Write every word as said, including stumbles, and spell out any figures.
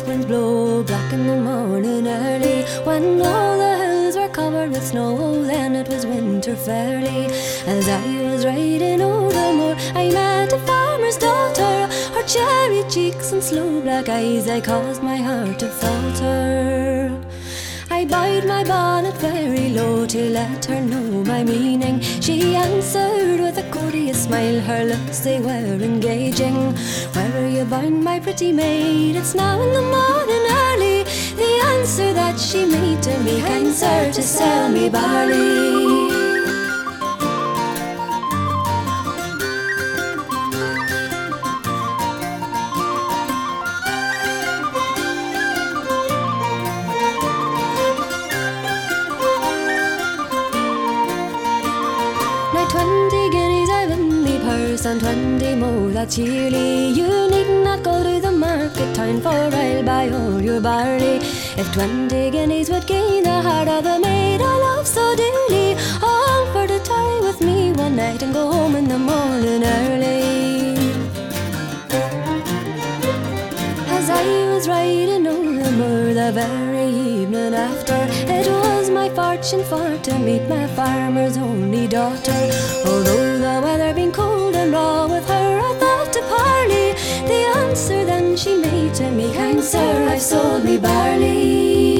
winds blow black in the morning early, when all the hills were covered with snow, then it was winter fairly. As I was riding o'er the moor, I met a farmer's daughter. Her cherry cheeks and sloe black eyes, I caused my heart to falter. I bowed my bonnet very low to let her know my meaning. She answered with a courteous smile, her looks they were engaging. Where are you bound, my pretty maid? It's now in the morning early. The answer that she made to me, kind sir, to sell me barley. Twenty guineas I've in the purse, and twenty more, that's yearly. You need not go to the market town, for I'll buy all your barley. If twenty guineas would gain the heart of the maid I love so dearly, all for to tie with me one night and go home in the morning early. As I was riding over the moor the very evening after, it was my fortune for to meet my farmer's only daughter. Although the weather been cold and raw, with her I thought to parley. The answer then she made to me, kind sir, I've sold me barley.